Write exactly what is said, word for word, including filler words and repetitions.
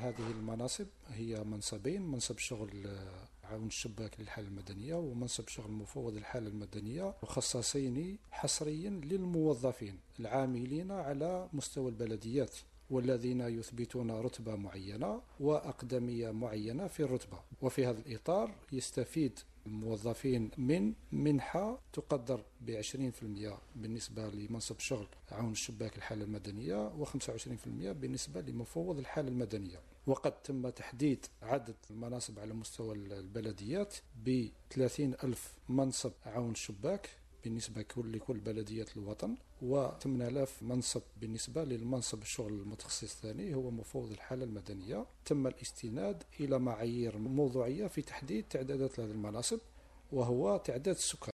هذه المناصب هي منصبين: منصب شغل عون الشباك للحالة المدنية ومنصب شغل مفوض الحالة المدنية، مخصصين حصريا للموظفين العاملين على مستوى البلديات والذين يثبتون رتبة معينة وأقدمية معينة في الرتبة. وفي هذا الإطار يستفيد الموظفين من منحة تقدر بعشرين بالمئة بالنسبة لمنصب شغل عون الشباك الحالة المدنية وخمسة وعشرين بالمئة بالنسبة لمفوض الحالة المدنية. وقد تم تحديد عدد المناصب على مستوى البلديات ب ثلاثين ألف منصب عون شباك بالنسبة لكل بلديات الوطن، و ثمانية آلاف منصب بالنسبة للمنصب الشغل المتخصص الثاني هو مفوض الحالة المدنية. تم الاستناد إلى معايير موضوعية في تحديد تعدادات هذه المناصب، وهو تعداد السكان.